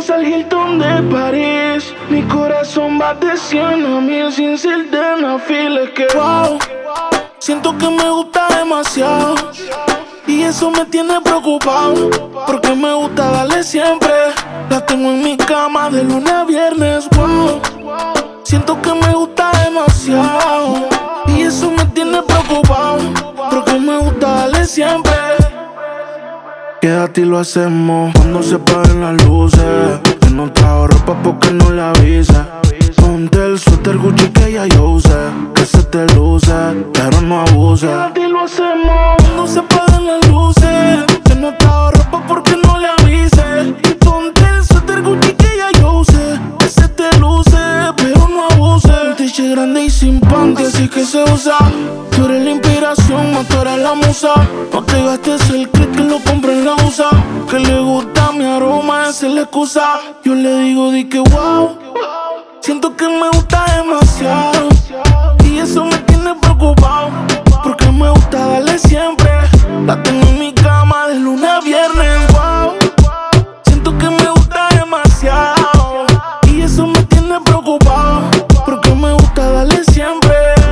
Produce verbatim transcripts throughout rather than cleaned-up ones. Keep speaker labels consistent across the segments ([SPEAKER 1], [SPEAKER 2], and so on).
[SPEAKER 1] Vamos al Hilton de París. Mi corazón va de cien a mil sin sildenafil. Es que wow, siento que me gusta demasiado y eso me tiene preocupado, porque me gusta darle siempre. La tengo en mi cama de lunes a viernes. Wow, siento que me gusta demasiado y eso me tiene preocupado, porque me gusta darle siempre. Quédate y lo hacemos cuando se apaguen las luces. Que no trajo ropa porque no le avisa. Ponte el suéter Gucci que ya yo usé, que se te luce, pero no abuse. Quédate y lo hacemos cuando se apaguen las luces. Que no trajo ropa porque no le avise. Y ponte el suéter Gucci que ya yo usé, que se te luce, pero no abuse. Un t-shirt grande y sin panty, así que se usa. Tú eres la inspiración, más tú eres la musa. No te gastes el click que lo compre en la U S A. Que le gusta mi aroma, esa es la excusa. Yo le digo, di que wow, siento que me gusta demasiado y eso me tiene preocupado, porque me gusta darle siempre. La tengo en mi cama de lunes a viernes. Wow, siento que me gusta demasiado y eso me tiene preocupado, porque me gusta darle siempre.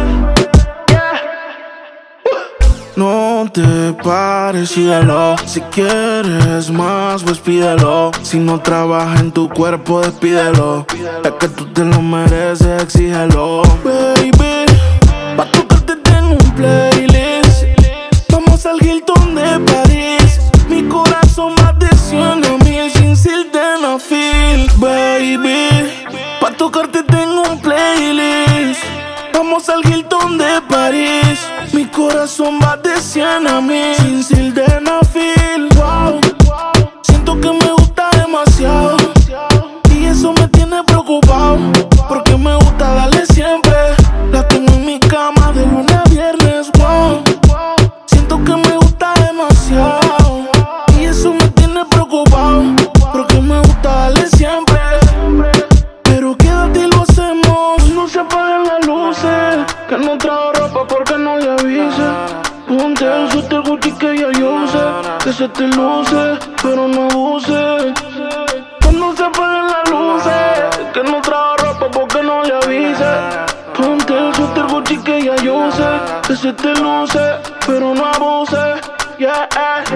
[SPEAKER 1] No te pares, síguelo. Si quieres más, pues pídelo. Si no trabaja en tu cuerpo, despídelo. Es que tú te lo mereces, exígelo. Baby, pa' tocarte tengo un playlist. Vamos al Hilton de París. Mi corazón va de cien a mil sin sildenafil. Baby, pa' tocarte tengo un playlist. Vamos al Hilton de París. Mi corazón va de cien a mil sin sildenafil. Wow, siento que me gusta demasiado y eso me tiene preocupado, porque me gusta darle siempre. La tengo en mi cama de lunes a viernes. Wow, siento que me gusta demasiado y eso me tiene preocupado, porque me gusta darle siempre. Pero quédate y lo hacemos. No se apaguen las luces. Que no trajo ropa porque no le avise. Ponte el suéter Gucci que ya yo usé, que se te luce, pero no abuse. Que no se apaguen las luces. Que no trajo ropa porque no le avise. Ponte el suéter Gucci que ya yo usé, que se te luce, pero no abuse. Yeah,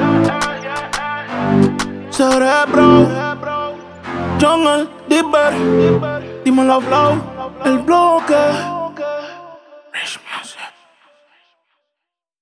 [SPEAKER 1] Cerebro, Jungle, Dipper, dímelo flow, el bloque.